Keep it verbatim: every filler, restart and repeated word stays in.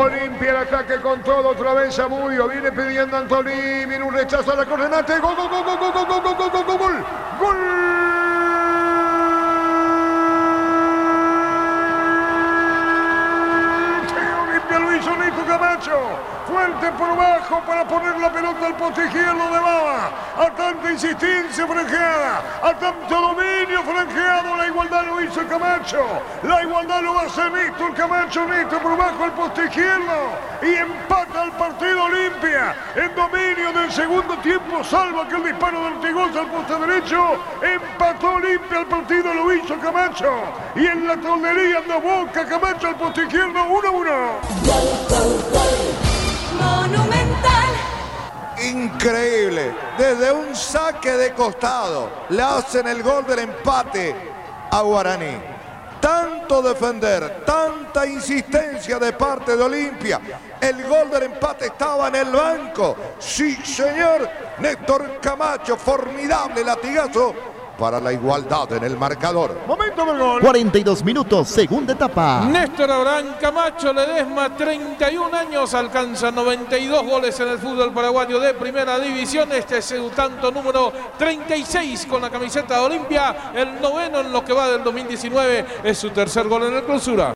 Olimpia el ataque con todo, otra vez Zamudio, viene pidiendo Antolí, viene un rechazo a la coordenate, gol, gol, gol, gol, gol, gol, gol, gol, gol, gol, gol, gol. Olimpia lo hizo Nico Camacho, fuerte por abajo para poner la pelota al poste izquierdo de Baba, a tanta insistencia franjeada, a tanto dominio franjeado, la igualdad lo hizo Camacho, la igualdad lo va a hacer Néstor Camacho, Néstor por abajo al poste izquierdo, y empata el partido Olimpia, en dominio del segundo tiempo, salva que el disparo de Ortigosa al poste derecho, empató Olimpia el partido, lo hizo Camacho, y en la tondería anda Boca, Camacho al poste izquierdo, uno a uno. Monumental. Increíble, desde un saque de costado le hacen el gol del empate a Guaraní. Tanto defender, tanta insistencia de parte de Olimpia. El gol del empate estaba en el banco. Sí, señor, Néstor Camacho, formidable latigazo para la igualdad en el marcador. Momento del gol. cuarenta y dos minutos, segunda etapa. Néstor Abraham Camacho Ledesma, treinta y un años, alcanza noventa y dos goles en el fútbol paraguayo de primera división. Este es su tanto número treinta y seis con la camiseta de Olimpia, el noveno en lo que va del dos mil diecinueve, es su tercer gol en el Clausura.